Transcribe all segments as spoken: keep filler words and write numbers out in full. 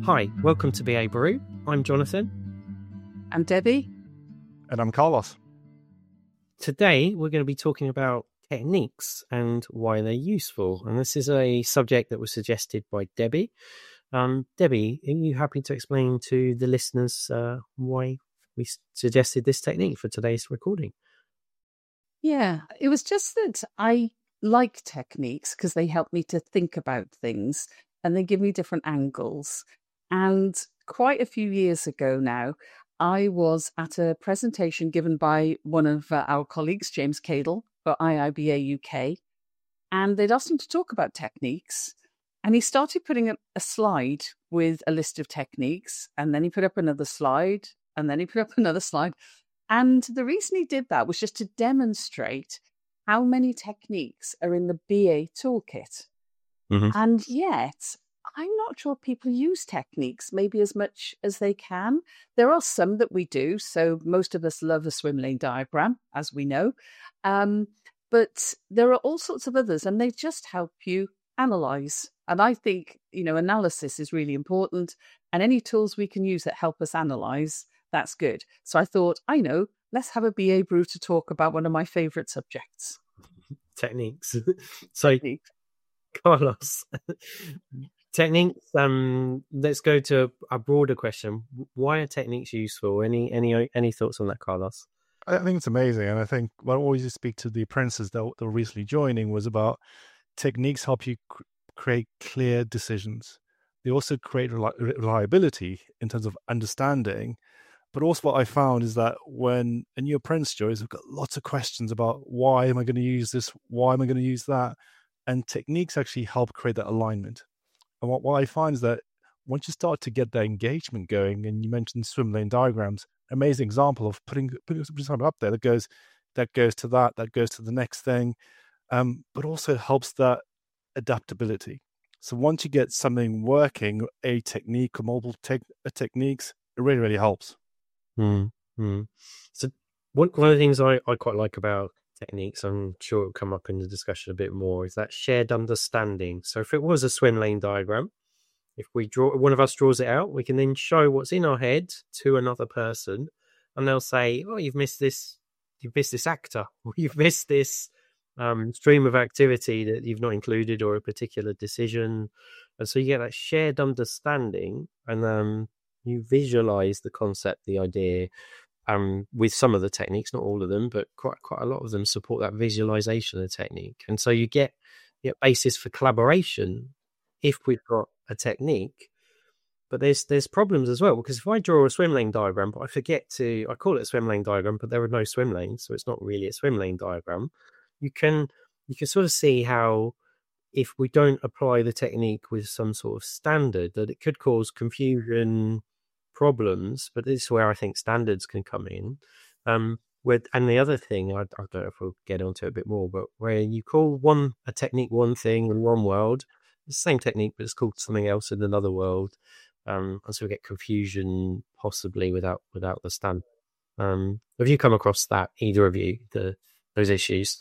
Hi, welcome to B A Baru. I'm Jonathan. I'm Debbie. And I'm Carlos. Today, we're going to be talking about techniques and why they're useful. And this is a subject that was suggested by Debbie. Um, Debbie, are you happy to explain to the listeners uh, why we suggested this technique for today's recording? Yeah, it was just that I like techniques because they help me to think about things and they give me different angles. And quite a few years ago now, I was at a presentation given by one of uh, our colleagues, James Cadle, for I I B A U K. And they'd asked him to talk about techniques. And he started putting up a slide with a list of techniques. And then he put up another slide. And then he put up another slide. And the reason he did that was just to demonstrate how many techniques are in the B A toolkit. Mm-hmm. And yet, I'm not sure people use techniques maybe as much as they can. There are some that we do. So most of us love a swim lane diagram, as we know. Um, but there are all sorts of others, and they just help you analyze. And I think, you know, analysis is really important. And any tools we can use that help us analyze, that's good. So I thought, I know, let's have a B A brew to talk about one of my favorite subjects. Techniques. So, Techniques. Carlos, techniques. Um, let's go to a broader question. Why are techniques useful? Any any any thoughts on that, Carlos? I think it's amazing, and I think what I always speak to the apprentices that were recently joining was about techniques help you cr- create clear decisions. They also create reli- reliability in terms of understanding. But also what I found is that when a new apprentice joins, we've got lots of questions about why am I going to use this? Why am I going to use that? And techniques actually help create that alignment. And what, what I find is that once you start to get that engagement going, and you mentioned swim lane diagrams, amazing example of putting putting something up there that goes that goes to that, that goes to the next thing. Um, but also it helps that adaptability. So once you get something working, a technique or multiple te- techniques, it really, really helps. Mm-hmm. So one, one of the things I, I quite like about techniques, I'm sure it'll come up in the discussion a bit more, is that shared understanding. So if it was a swim lane diagram, if we draw, one of us draws it out, we can then show what's in our head to another person, and they'll say, "Oh, you've missed this, you've missed this actor, or you've missed this um, stream of activity that you've not included, or a particular decision." And so you get that shared understanding, and um, you visualize the concept, the idea. Um, with some of the techniques, not all of them, but quite quite a lot of them support that visualization of the technique. And so you get the basis for collaboration if we've got a technique. But there's there's problems as well, because if I draw a swim lane diagram, but I forget to, I call it a swim lane diagram, but there are no swim lanes, so it's not really a swim lane diagram. You can you can sort of see how if we don't apply the technique with some sort of standard, that it could cause confusion, problems. But this is where I think standards can come in. Um, with and the other thing, I, I don't know if we'll get onto it a bit more, but where you call one a technique one thing in one world, it's the same technique, but it's called something else in another world, um, and so we get confusion possibly without without the standard. Um, have you come across that, either of you, the those issues?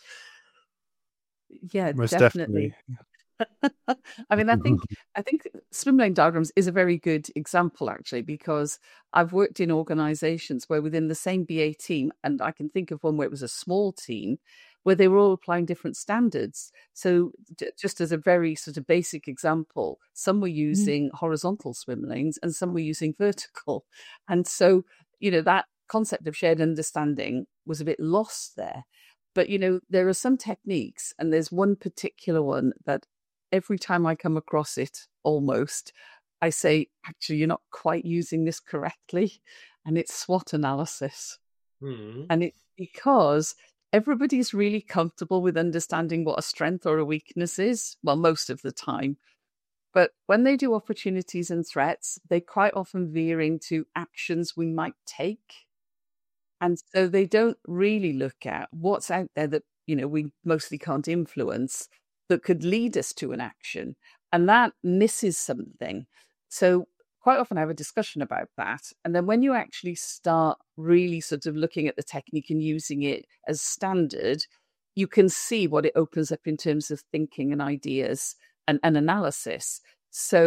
Yeah, Most definitely. definitely. I mean, I think I think swim lane diagrams is a very good example, actually, because I've worked in organizations where within the same B A team, and I can think of one where it was a small team, where they were all applying different standards. So d- just as a very sort of basic example, some were using mm. horizontal swim lanes and some were using vertical. And so, you know, that concept of shared understanding was a bit lost there. But, you know, there are some techniques, and there's one particular one that every time I come across it, almost, I say, actually, you're not quite using this correctly. And it's SWOT analysis. Mm. And it's because everybody's really comfortable with understanding what a strength or a weakness is. Well, most of the time. But when they do opportunities and threats, they quite often veer into actions we might take. And so they don't really look at what's out there that, you know, we mostly can't influence, that could lead us to an action. And that misses something. So quite often I have a discussion about that. And then when you actually start really sort of looking at the technique and using it as standard, you can see what it opens up in terms of thinking and ideas and, and analysis. So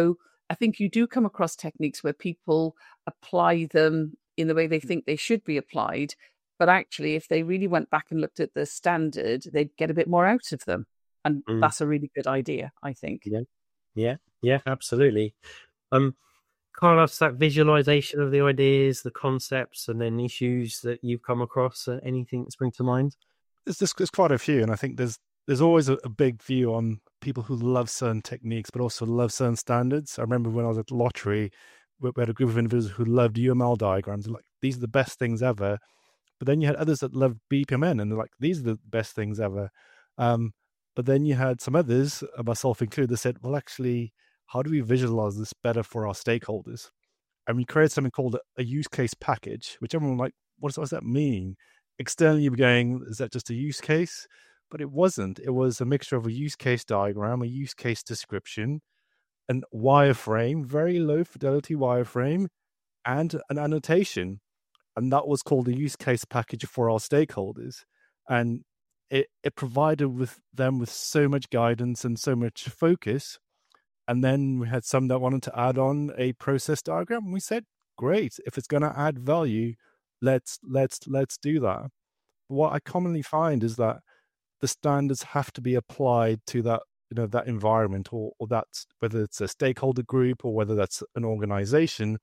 I think you do come across techniques where people apply them in the way they think they should be applied. But actually, if they really went back and looked at the standard, they'd get a bit more out of them. And Mm. that's a really good idea, I think. Yeah, yeah, yeah, absolutely. Um, Carlos, that visualization of the ideas, the concepts, and then issues that you've come across, uh, anything that springs to mind? There's, there's, there's quite a few, and I think there's there's always a, a big view on people who love certain techniques, but also love certain standards. I remember when I was at Lottery, we had a group of individuals who loved U M L diagrams. Like, these are the best things ever. But then you had others that loved B P M N, and they're like, these are the best things ever. Um, but then you had some others, myself included, that said, well, actually, how do we visualize this better for our stakeholders? And we created something called a, a use case package, which everyone was like, what does, what does that mean? Externally, you were going, is that just a use case? But it wasn't. It was a mixture of a use case diagram, a use case description, an wireframe, very low fidelity wireframe, and an annotation. And that was called a use case package for our stakeholders. And it, it provided with them with so much guidance and so much focus. And then we had some that wanted to add on a process diagram. And we said, great, if it's going to add value, let's let's let's do that. What I commonly find is that the standards have to be applied to that, you know, that environment, or or that's whether it's a stakeholder group or whether that's an organization.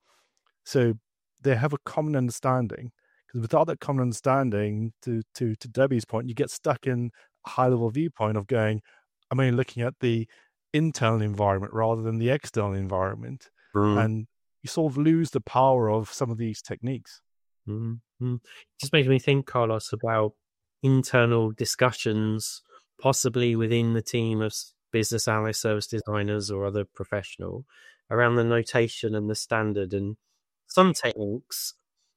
So they have a common understanding. Because without that common understanding, to to to Debbie's point, you get stuck in a high level viewpoint of going, I'm only looking at the internal environment rather than the external environment. Mm. And you sort of lose the power of some of these techniques. Mm-hmm. Just makes me think, Carlos, about internal discussions, possibly within the team of business analysts, service designers, or other professional, around the notation and the standard. And some techniques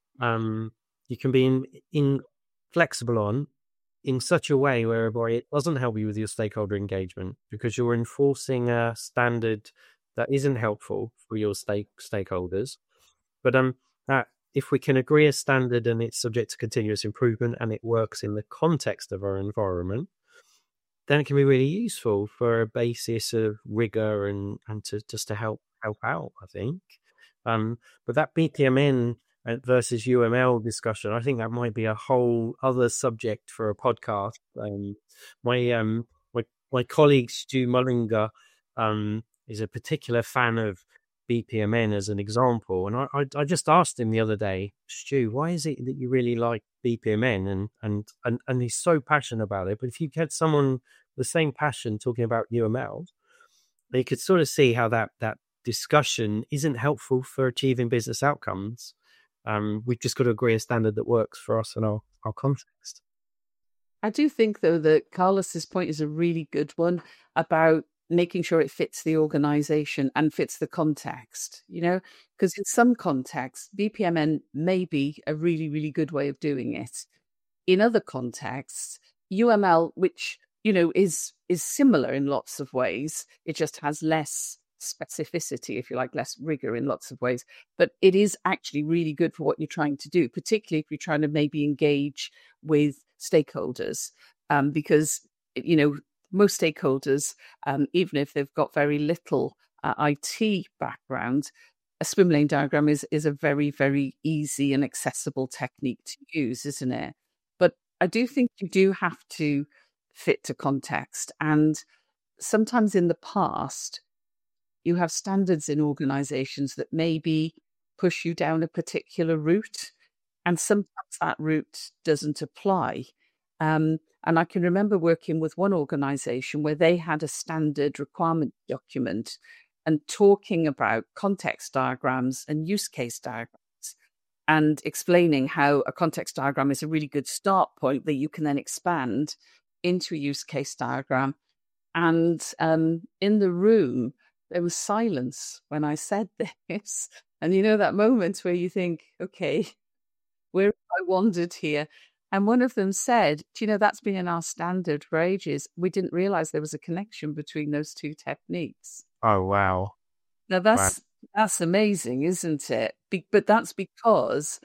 um, you can be in, in flexible on in such a way whereby it doesn't help you with your stakeholder engagement, because you're enforcing a standard that isn't helpful for your stake stakeholders. But um, that if we can agree a standard and it's subject to continuous improvement and it works in the context of our environment, then it can be really useful for a basis of rigor and, and to just to help help out, I think. Um, but that B P M N versus U M L discussion, I think that might be a whole other subject for a podcast. Um, my um my my colleague Stu Mullinger um is a particular fan of B P M N as an example, and I, I I just asked him the other day, Stu, why is it that you really like B P M N? And and and and he's so passionate about it. But if you get someone with the same passion talking about U M L, they could sort of see how that that discussion isn't helpful for achieving business outcomes. Um, we've just got to agree a standard that works for us and our, our context. I do think, though, that Carlos's point is a really good one about making sure it fits the organization and fits the context, you know, because in some contexts, B P M N may be a really, really good way of doing it. In other contexts, U M L, which, you know, is is similar in lots of ways, it just has less specificity, if you like, less rigor in lots of ways, but it is actually really good for what you're trying to do, particularly if you're trying to maybe engage with stakeholders, um, because, you know, most stakeholders, um, even if they've got very little uh, I T background, a swim lane diagram is is a very, very easy and accessible technique to use, isn't it? But I do think you do have to fit to context, and sometimes in the past, you have standards in organizations that maybe push you down a particular route, and sometimes that route doesn't apply. Um, and I can remember working with one organization where they had a standard requirement document and talking about context diagrams and use case diagrams, and explaining how a context diagram is a really good start point that you can then expand into a use case diagram. And um, in the room, there was silence when I said this. And you know, that moment where you think, okay, where have I wandered here? And one of them said, do you know, that's been in our standard for ages. We didn't realize there was a connection between those two techniques. Oh, wow. Now, that's wow. that's amazing, isn't it? Be- but that's because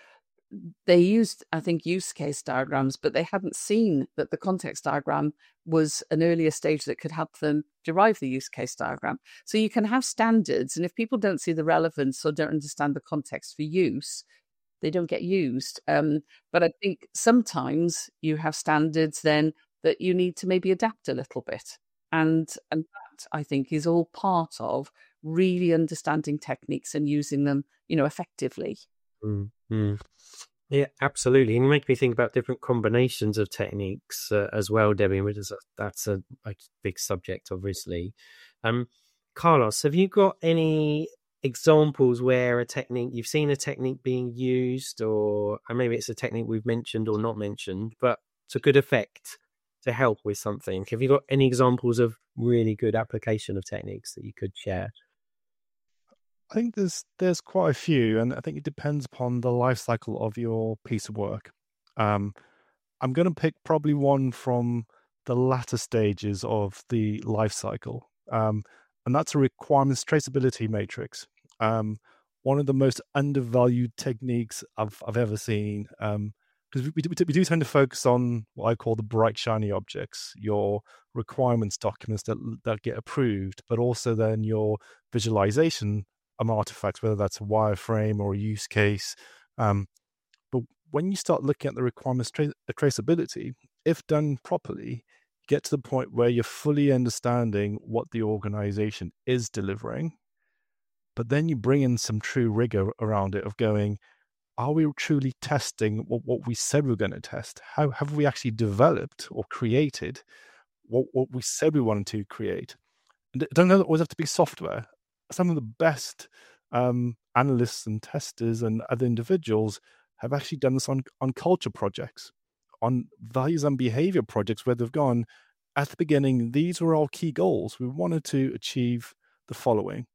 they used, I think, use case diagrams, but they hadn't seen that the context diagram was an earlier stage that could help them derive the use case diagram. So you can have standards, and if people don't see the relevance or don't understand the context for use, they don't get used. Um, but I think sometimes you have standards then that you need to maybe adapt a little bit. And, and that, I think, is all part of really understanding techniques and using them, you know, effectively. Mm-hmm. Yeah, absolutely. And you make me think about different combinations of techniques uh, as well, Debbie. Because that's a, a big subject, obviously. Um, Carlos, have you got any examples where a technique, you've seen a technique being used, or and maybe it's a technique we've mentioned or not mentioned, but to good effect to help with something? Have you got any examples of really good application of techniques that you could share? I think there's there's quite a few, and I think it depends upon the life cycle of your piece of work. Um, I'm going to pick probably one from the latter stages of the life cycle, um, and that's a requirements traceability matrix. Um, one of the most undervalued techniques I've I've ever seen, because um, we, we, we do tend to focus on what I call the bright shiny objects, your requirements documents that that get approved, but also then your visualization um, artifacts, whether that's a wireframe or a use case. Um, but when you start looking at the requirements tra- traceability, if done properly, you get to the point where you're fully understanding what the organization is delivering. But then you bring in some true rigor around it of going, are we truly testing what, what we said we we're going to test? How have we actually developed or created what, what we said we wanted to create? And it doesn't always have to be software. Some of the best um, analysts and testers and other individuals have actually done this on, on culture projects, on values and behavior projects, where they've gone, at the beginning, these were our key goals. We wanted to achieve the following.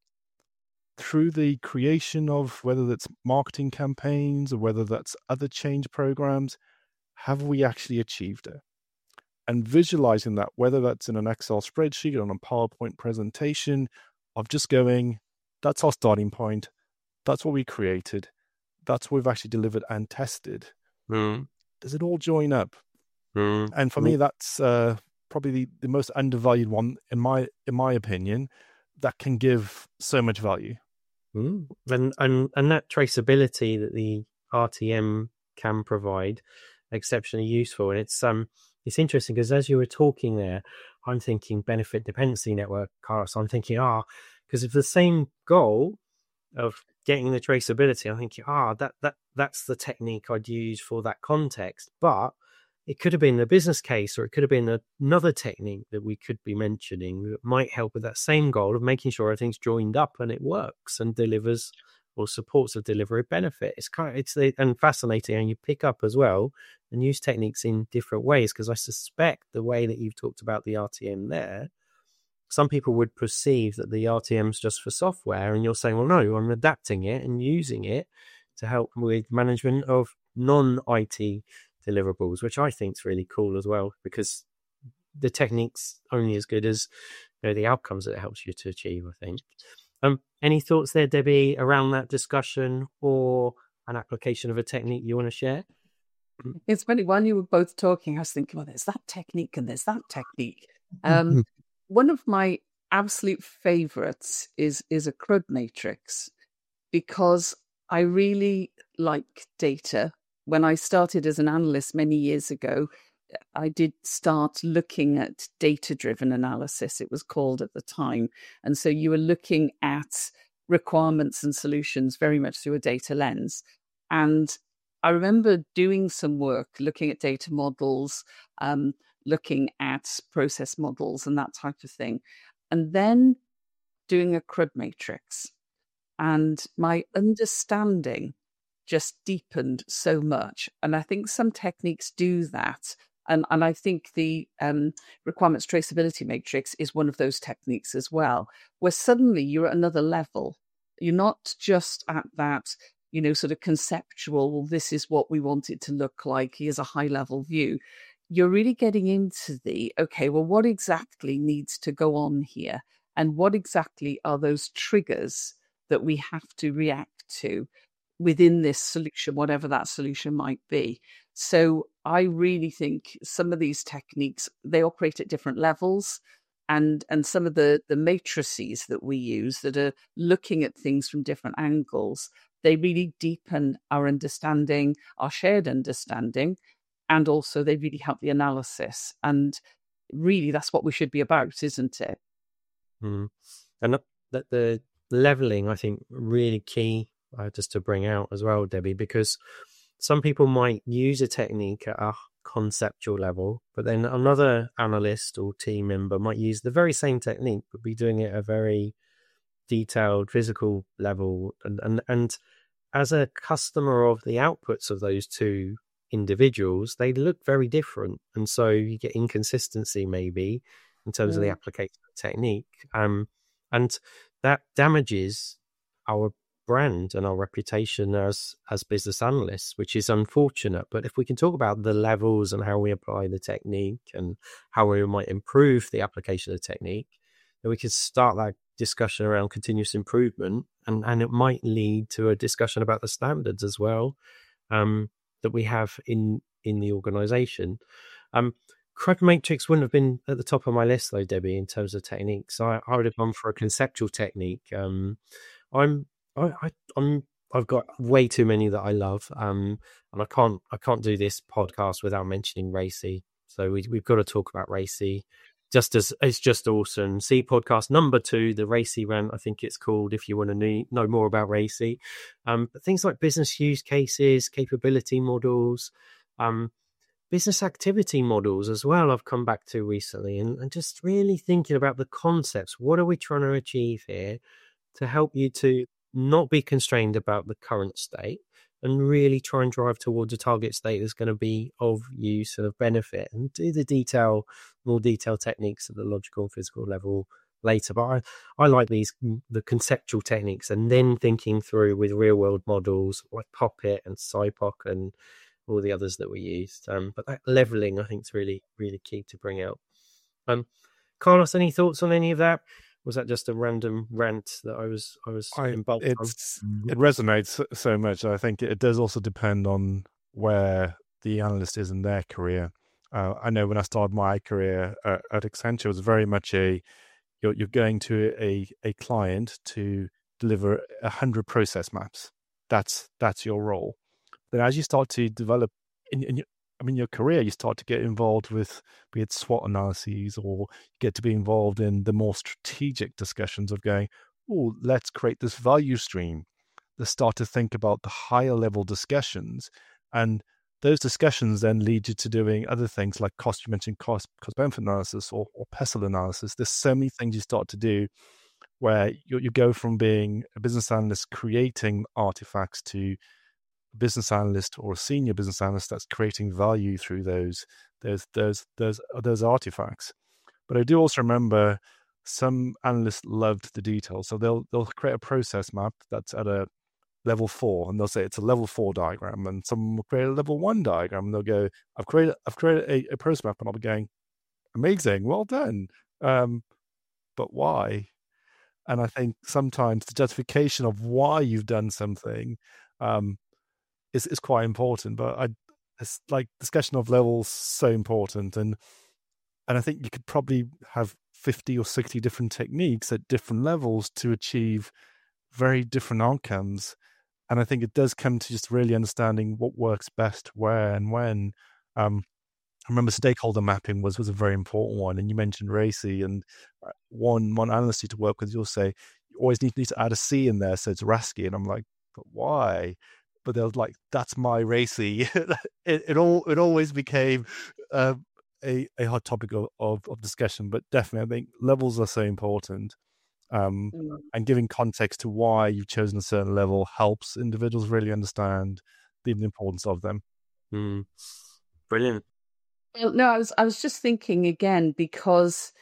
Through the creation of whether that's marketing campaigns or whether that's other change programs, have we actually achieved it? And visualizing that, whether that's in an Excel spreadsheet or on a PowerPoint presentation, of just going, that's our starting point. That's what we created. That's what we've actually delivered and tested. Mm. Does it all join up? Mm. And for mm. me, that's uh, probably the, the most undervalued one, in my in my opinion, that can give so much value. Mm. And, and and that traceability that the R T M can provide, exceptionally useful. And it's um it's interesting because as you were talking there, I'm thinking benefit dependency network, Carlos. I'm thinking, ah, because of the same goal of getting the traceability, I'm thinking, ah, that that that's the technique I'd use for that context. But it could have been a business case, or it could have been another technique that we could be mentioning that might help with that same goal of making sure everything's joined up and it works and delivers or supports a delivery benefit. It's kind of, it's and fascinating, and you pick up as well and use techniques in different ways, because I suspect the way that you've talked about the R T M there, some people would perceive that the R T M is just for software, and you're saying, well, no, I'm adapting it and using it to help with management of non-I T deliverables, which I think is really cool as well, because the technique's only as good as, you know, the outcomes that it helps you to achieve, I think. Um, any thoughts there, Debbie, around that discussion or an application of a technique you want to share? It's funny, while you were both talking, I was thinking, well, there's that technique and there's that technique. Um, one of my absolute favorites is, is a CRUD matrix, because I really like data. When I started as an analyst many years ago, I did start looking at data-driven analysis, it was called at the time. And so you were looking at requirements and solutions very much through a data lens. And I remember doing some work looking at data models, um, looking at process models and that type of thing, and then doing a CRUD matrix. And my understanding just deepened so much. And I think some techniques do that. And, and I think the um, requirements traceability matrix is one of those techniques as well, where suddenly you're at another level. You're not just at that, you know, sort of conceptual, well, this is what we want it to look like, here's a high level view. You're really getting into the, okay, well, what exactly needs to go on here? And what exactly are those triggers that we have to react to? within this solution, whatever that solution might be. So I really think some of these techniques, they operate at different levels. And, and some of the, the matrices that we use that are looking at things from different angles, they really deepen our understanding, our shared understanding, and also they really help the analysis. And really, that's what we should be about, isn't it? Mm. And that the leveling, I think, really key uh, just to bring out as well, Debbie, because some people might use a technique at a conceptual level, but then another analyst or team member might use the very same technique, but be doing it at a very detailed physical level. And, and, and as a customer of the outputs of those two individuals, they look very different. And so you get inconsistency maybe in terms mm. of the application of technique. Um, and that damages our brand and our reputation as as business analysts, which is unfortunate. But if we can talk about the levels and how we apply the technique and how we might improve the application of the technique, then we could start that discussion around continuous improvement, and and it might lead to a discussion about the standards as well um that we have in in the organization. um Chronometrics wouldn't have been at the top of my list though, Debbie, in terms of techniques. I, I would have gone for a conceptual technique. um I'm I, I, I'm, I've got way too many that I love, um, and I can't, I can't do this podcast without mentioning RACI. So we, we've got to talk about RACI. Just as it's just awesome. See podcast number two, the RACI rant, I think it's called. If you want to know, know more about RACI, um, but things like business use cases, capability models, um, business activity models as well. I've come back to recently, and, and just really thinking about the concepts. What are we trying to achieve here to help you to not be constrained about the current state and really try and drive towards a target state that's going to be of use and of benefit, and do the detail, more detailed techniques at the logical and physical level later. But I, I like these, the conceptual techniques, and then thinking through with real world models like Poppet and SciPoc and all the others that we used. Um, but that leveling, I think, is really, really key to bring out. Um, Carlos, any thoughts on any of that? Was that just a random rant that I was I was I, involved it's, on? It resonates so much. I think it does also depend on where the analyst is in their career. Uh, I know when I started my career uh, at Accenture, it was very much a you're, you're going to a a client to deliver a hundred process maps. That's that's your role. Then as you start to develop in, in your, I mean, your career, you start to get involved with, be it SWOT analyses, or you get to be involved in the more strategic discussions of going, oh, let's create this value stream. Let's start to think about the higher level discussions. And those discussions then lead you to doing other things like cost, you mentioned cost, cost benefit analysis or, or PESTLE analysis. There's so many things you start to do where you, you go from being a business analyst creating artifacts to business analyst or a senior business analyst that's creating value through those those those those those artifacts. But I do also remember some analysts loved the details, so they'll they'll create a process map that's at a level four, and they'll say it's a level four diagram, and someone will create a level one diagram, and they'll go, I've created I've created a, a process map, and I'll be going, amazing, well done, um, but why? And I think sometimes the justification of why you've done something um, is is quite important. But I, it's like discussion of levels so important, and and I think you could probably have fifty or sixty different techniques at different levels to achieve very different outcomes. And I think it does come to just really understanding what works best, where and when. Um, I remember stakeholder mapping was was a very important one, and you mentioned RACI, and one one analyst to work with, you'll say you always need, need to add a C in there, so it's RASCI, and I'm like, but why? But they're like, that's my RACI. it, it all it always became uh, a a hot topic of, of of discussion. But definitely, I think levels are so important, um, mm. and giving context to why you've chosen a certain level helps individuals really understand the, the importance of them. Mm. Brilliant. Well, no, I was I was just thinking again, because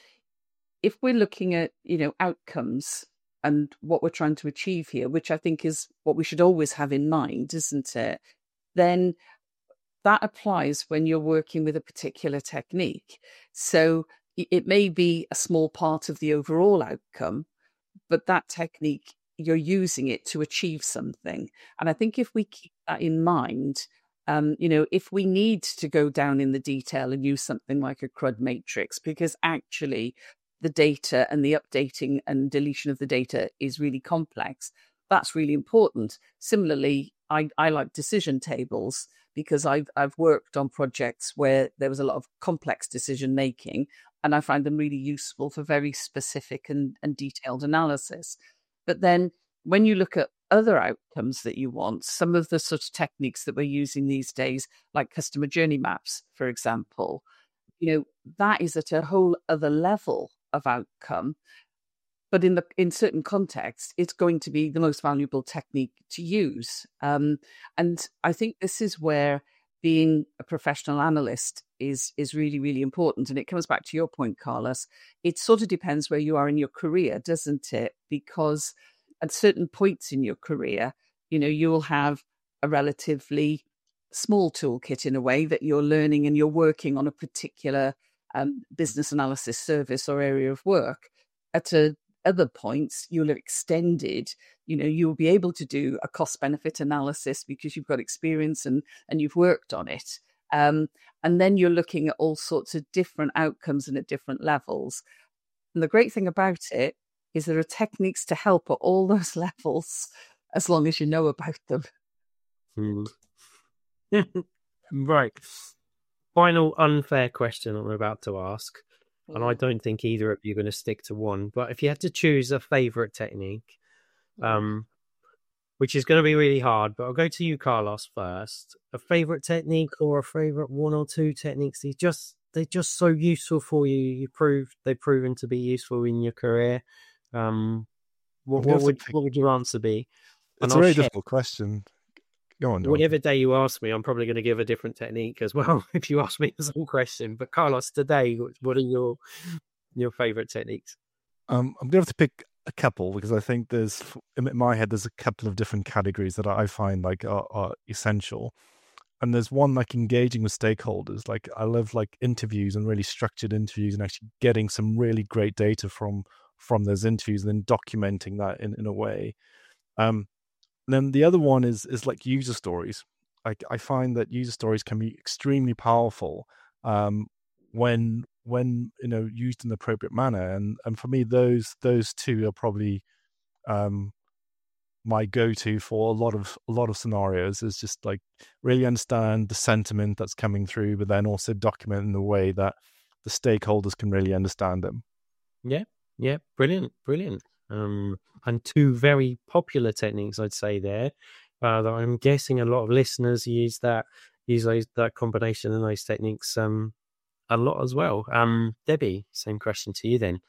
if we're looking at, you know, outcomes and what we're trying to achieve here, which I think is what we should always have in mind, isn't it? Then that applies when you're working with a particular technique. So it may be a small part of the overall outcome, but that technique you're using it to achieve something. And I think if we keep that in mind, um, you know, if we need to go down in the detail and use something like a CRUD matrix, because actually the data and the updating and deletion of the data is really complex, that's really important. Similarly, I, I like decision tables because I've I've worked on projects where there was a lot of complex decision making, and I find them really useful for very specific and, and detailed analysis. But then when you look at other outcomes that you want, some of the sort of techniques that we're using these days, like customer journey maps, for example, you know, that is at a whole other level of outcome. But in the in certain contexts, it's going to be the most valuable technique to use. Um, and I think this is where being a professional analyst is is really, really important. And it comes back to your point, Carlos. It sort of depends where you are in your career, doesn't it? Because at certain points in your career, you know, you will have a relatively small toolkit in a way that you're learning and you're working on a particular um, business analysis service or area of work. At a other points, you'll have extended, you know, you'll be able to do a cost benefit analysis because you've got experience and, and you've worked on it. Um, and then you're looking at all sorts of different outcomes and at different levels. And the great thing about it is there are techniques to help at all those levels as long as you know about them. Hmm. Right. Final unfair question I'm about to ask. And I don't think either of you are going to stick to one. But if you had to choose a favorite technique, um, which is going to be really hard, but I'll go to you, Carlos, first. A favorite technique or a favorite one or two techniques? They just they're just so useful for you. You proved they've proven to be useful in your career. Um, what, what would what would your answer be? It's a very share. difficult question. Go on, John. Whatever day you ask me, I'm probably going to give a different technique as well. If you ask me the same question, but Carlos, today, what are your your favorite techniques? Um, I'm going to have to pick a couple because I think there's in my head there's a couple of different categories that I find like are, are essential, and there's one like engaging with stakeholders. Like I love like interviews and really structured interviews and actually getting some really great data from from those interviews and then documenting that in in a way. Um, Then the other one is is like user stories. I, I find that user stories can be extremely powerful um, when when you know used in the appropriate manner. And and for me, those those two are probably um, my go-to for a lot of a lot of scenarios. Is just like really understand the sentiment that's coming through, but then also document in a way that the stakeholders can really understand them. Yeah, yeah, brilliant, brilliant. Um, and two very popular techniques, I'd say there, uh, that I'm guessing a lot of listeners use that use those, that combination of those techniques um, a lot as well. Um, Debbie, same question to you then.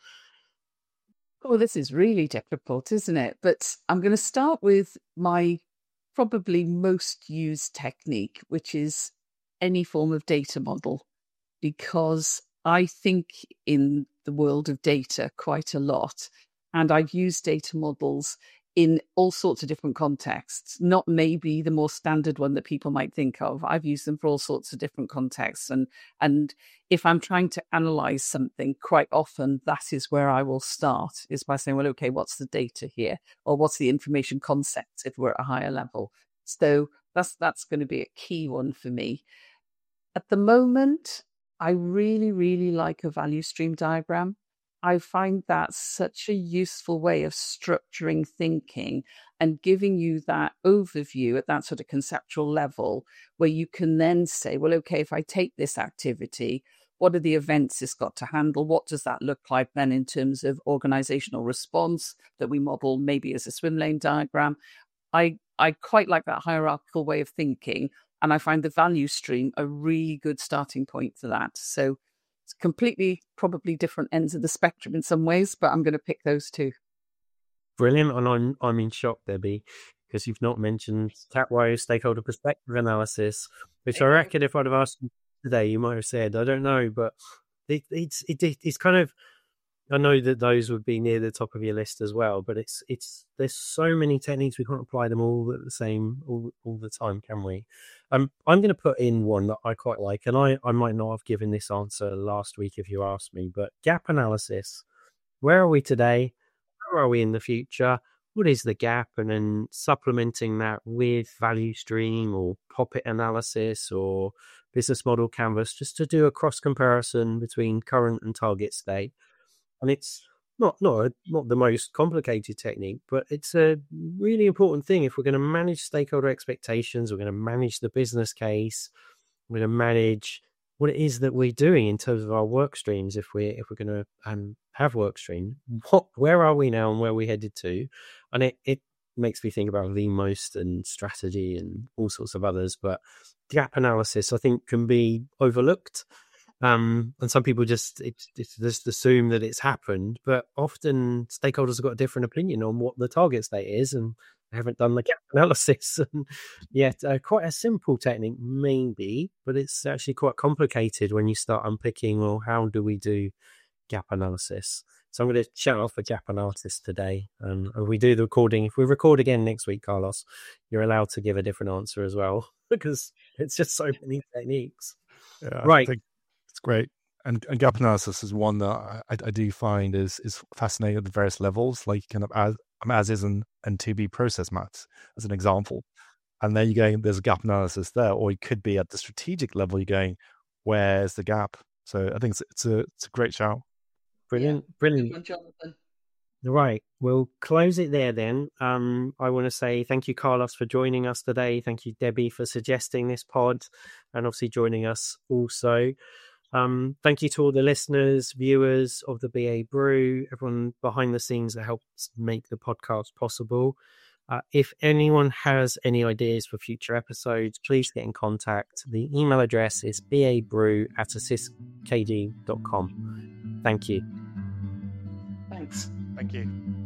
Oh, this is really difficult, isn't it? But I'm going to start with my probably most used technique, which is any form of data model, because I think in the world of data quite a lot. And I've used data models in all sorts of different contexts, not maybe the more standard one that people might think of. I've used them for all sorts of different contexts. And, and if I'm trying to analyze something, quite often that is where I will start, is by saying, well, okay, what's the data here? Or what's the information concepts if we're at a higher level? So that's, that's going to be a key one for me. At the moment, I really, really like a value stream diagram. I find that such a useful way of structuring thinking and giving you that overview at that sort of conceptual level where you can then say, well, okay, if I take this activity, what are the events it's got to handle? What does that look like then in terms of organizational response that we model maybe as a swim lane diagram? I, I quite like that hierarchical way of thinking, and I find the value stream a really good starting point for that. So completely probably different ends of the spectrum in some ways, but I'm going to pick those two. Brilliant. And I'm I'm in shock, Debbie, because you've not mentioned T A P W O stakeholder perspective analysis, which I reckon if I'd have asked you today, you might have said, I don't know, but it, it's it, it's kind of, I know that those would be near the top of your list as well, but it's it's there's so many techniques, we can't apply them all at the same all, all the time, can we? Um, I'm going to put in one that I quite like, and I, I might not have given this answer last week if you asked me, but gap analysis. Where are we today? Where are we in the future? what is the gap, and then supplementing that with value stream or profit analysis or business model canvas, just to do a cross comparison between current and target state. And it's not not a, not the most complicated technique, but it's a really important thing if we're going to manage stakeholder expectations, we're going to manage the business case, we're going to manage what it is that we're doing in terms of our work streams. If we're if we're going to um, have work stream, what where are we now and where are we headed to? And it it makes me think about VMost and strategy and all sorts of others. But gap analysis, I think, can be overlooked. Um, and some people just it, it just assume that it's happened, but often stakeholders have got a different opinion on what the target state is, and they haven't done the gap analysis. And yet, uh, quite a simple technique, maybe, but it's actually quite complicated when you start unpicking. Well, how do we do gap analysis? So I'm going to shout off for gap analysis today, and if we do the recording, if we record again next week, Carlos, you're allowed to give a different answer as well, because it's just so many techniques. Yeah, right. I think it's great. And, and gap analysis is one that I, I do find is is fascinating at the various levels, like kind of as, as is and, and to be process maps as an example. And then you're going, there's a gap analysis there, or it could be at the strategic level, you're going, where's the gap? So I think it's, it's a it's a great shout. Brilliant, yeah. brilliant. Good one, Jonathan. Right, we'll close it there then. Um, I want to say thank you, Carlos, for joining us today. Thank you, Debbie, for suggesting this pod, and obviously joining us also. Um, thank you to all the listeners, viewers of the B A Brew, everyone behind the scenes that helps make the podcast possible. Uh, if anyone has any ideas for future episodes, please get in contact. The email address is babrew at assist k d dot com. Thank you. Thanks. Thank you.